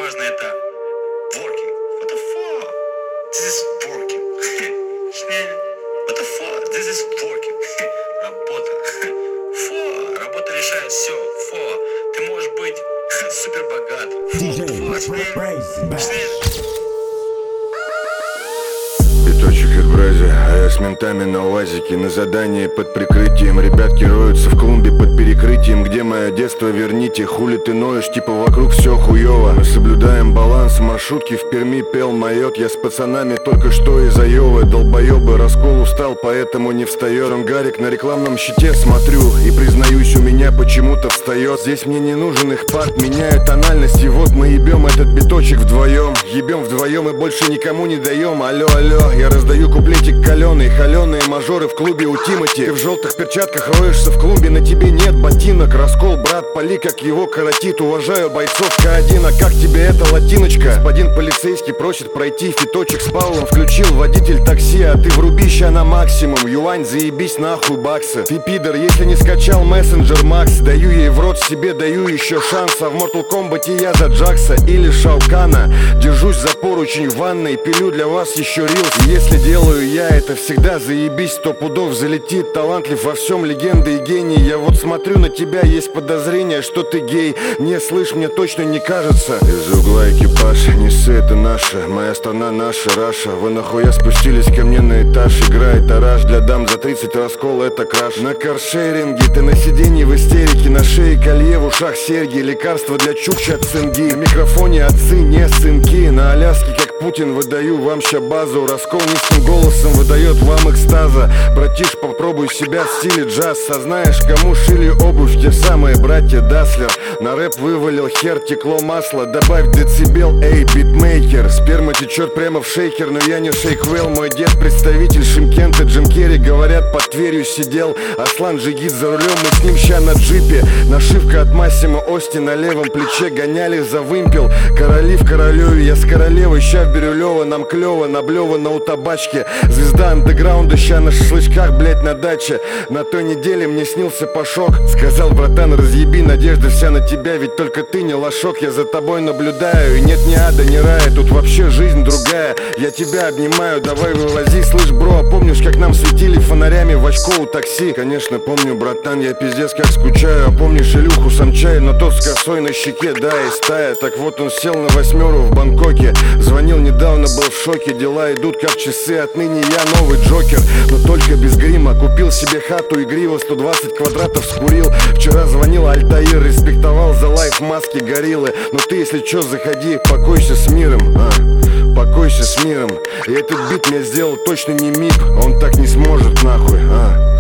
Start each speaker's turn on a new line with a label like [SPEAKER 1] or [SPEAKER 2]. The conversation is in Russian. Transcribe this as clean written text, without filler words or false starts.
[SPEAKER 1] важно это working. What the fuck? This is working. What the fuck? This is working. Работа. Фу, работа решает все. Фу, ты можешь быть супер богат.
[SPEAKER 2] Биточек от Брази, а я с ментами на УАЗике. На задании под прикрытием. Ребятки роются в клумбе под перекрытием. Где мое детство, верните. Хули ты ноешь, типа вокруг все хуёво. Мы соблюдаем баланс, маршрутки в Перми пел майот. Я с пацанами только что из Айовы. Долбоёбы, раскол устал, поэтому не встаёт. Гарик на рекламном щите смотрю и признаюсь, у меня почему-то встает. Здесь мне не нужен их пад, меняю тональность. И вот мы ебем этот биточек вдвоем. Ебем вдвоем и больше никому не даем. Алло, алло, я раздаю куплетик каленый. Холеные мажоры в клубе у Тимати. Ты в желтых перчатках роешься в клубе, на тебе нет ботинок. Раскол, брат, пали, как его коротит. Уважаю бойцов К1, а как тебе эта латиночка? Господин полицейский просит пройти фиточек с Павлом. Включил водитель такси, а ты вруби ща на максимум. Юань, заебись нахуй баксы. Ты пидор, если не скачал мессенджер Макс. Даю ей в рот, себе даю еще шанс. А в Mortal Kombat я за Джакса или Шаукана. Держусь за поручень в ванной, пилю для вас еще рилс. Если делаю я это всегда заебись, 100 пудов залетит. Талантлив во всем, легенда и гений. Я вот смотрю на тебя, есть подозрение, что ты гей. Не слышь, мне точно не кажется. Из угла экипаж, не ссы, это наша. Моя страна наша, Раша. Вы нахуя спустились ко мне на этаж? Играет ораж для дам за 30, раскол это краш. На каршеринге ты на сиденье в истерике. На шее колье, в ушах серьги. Лекарства для чукчи от цинги. На микрофоне отцы, не сынки. На Аляске как Путин выдаю вам ща базу. Раскол низким голосом выдает вам экстаза. Братиш, попробуй себя в стиле джаз. Сознаешь, кому шили обувь те самые братья Даслер. На рэп вывалил хер, текло масло. Добавь децибел, эй, битмейкер. Сперма течет прямо в шейкер, но я не шейквелл. Мой дед представитель Шимкента, Джим Керри. Говорят, под Тверью сидел Аслан Джигит за рулем, мы с ним ща на джипе. Нашивка от Массимо Ости на левом плече. Гоняли за вымпел, короли в Королеве. Я с королевой, ща в Бирюлево. Нам клево, наблевано у табачки. Звезда андеграунда, ща на шашлычках, блять, на даче. На той неделе мне снился Пашок. Сказал, братан, разъеби, надежда вся на тебя. Ведь только ты не лошок, я за тобой наблюдаю. И нет ни ада, ни рая, тут вообще жизнь другая. Я тебя обнимаю, давай вывози. Слышь, бро, а помнишь, как нам светили фонарями в очко у такси? Конечно, помню, братан, я пиздец как скучаю. А помнишь Илюху Самчая, но тот с косой на щеке, да, и стая. Так вот он сел на 8 в Бангкоке. Звонил недавно, был в шоке. Дела идут как часы, отныне я новый Джокер. Но только без грима. Купил себе хату игриво, 120 квадратов скурил. Вчера звонил Альтаир, респектовал за лайф маски гориллы. Но ты, если чё, заходи, покойся с миром, покойся с миром. И этот бит мне сделал точно не МИП. Он так не сможет, нахуй,